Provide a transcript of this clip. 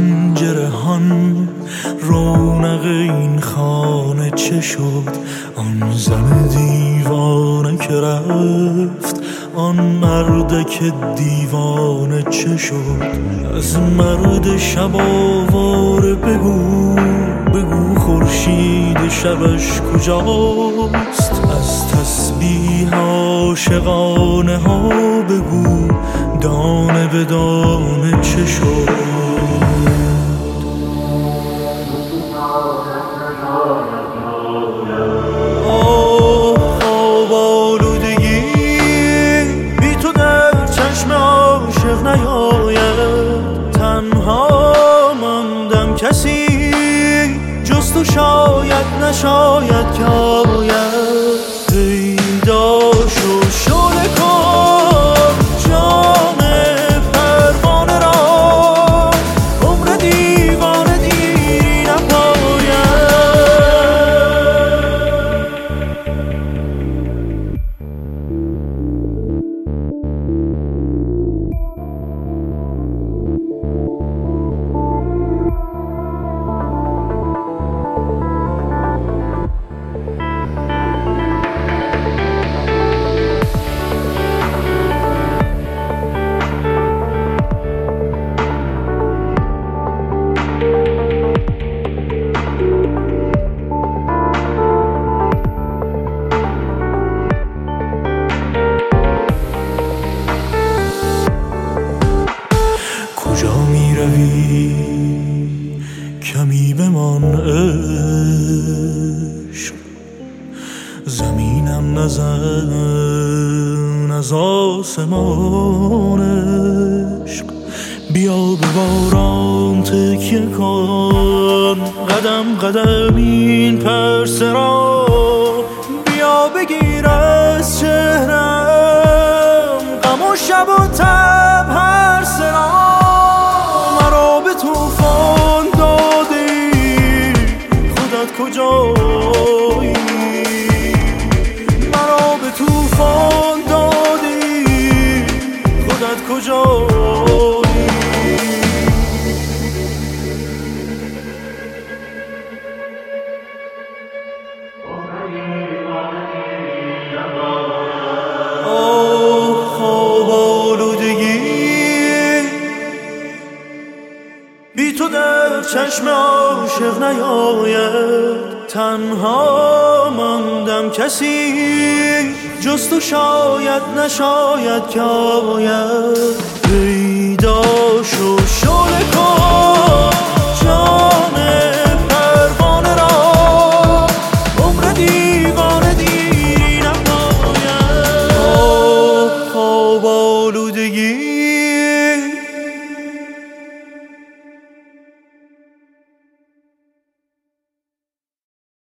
پنجرهان رونق این خانه چه شد؟ آن زن دیوانه که رفت، آن مرد که دیوانه چه شد؟ از مرد شب آواره بگو، بگو خورشید شبش کجاست؟ از تسبیح عاشقانه ها بگو، دانه به دانه چه شد؟ خواب آلودگی بی تو در چشم عاشق نیاید. تنها ماندم کسی جز تو شاید نشاید که آید. پیدا شو شعله کن جام پروانه را، عمر دیوانه دیری نپاید. کجا می روی کمی بمان عشق؟ زمینم نزن از آسمان عشق. بیا به باران تکیه کن، قدم قدم این پرسه را. بیا بگیر از چهرم غم و شب و تب هر سرا. مرا به توفان دادی خودت کجایی؟ مرا به توفان دادی خودت کجایی؟ خواب آلودگی بی تو در چشم عاشق نیاید. تنها ماندم کسی جز تو شاید نشاید که آید. پیدا شو شعله کن